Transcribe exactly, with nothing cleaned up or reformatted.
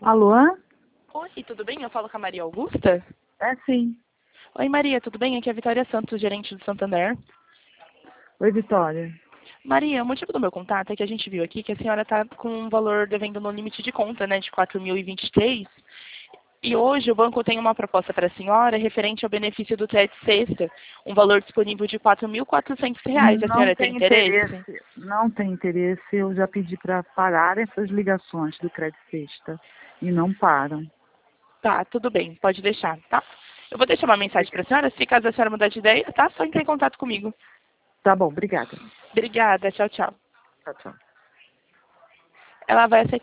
Alô? Oi, tudo bem? Eu falo com a Maria Augusta? É sim. Oi, Maria, tudo bem? Aqui é a Vitória Santos, gerente do Santander. Oi, Vitória. Maria, o motivo do meu contato é que a gente viu aqui que a senhora está com um valor devendo no limite de conta, né, de quatro mil e vinte e três. E hoje o banco tem uma proposta para a senhora referente ao benefício do crédito sexta, um valor disponível de quatro mil e quatrocentos reais. A Não senhora tem tem interesse? interesse. Não tem interesse. Eu já pedi para parar essas ligações do Crédito Sexta e não param. Tá, tudo bem, pode deixar, tá? Eu vou deixar uma mensagem para a senhora, se caso a senhora mudar de ideia, tá? Só entrar em contato comigo. Tá bom, obrigada. Obrigada, tchau, tchau. Tchau, tchau. Ela vai aceitar.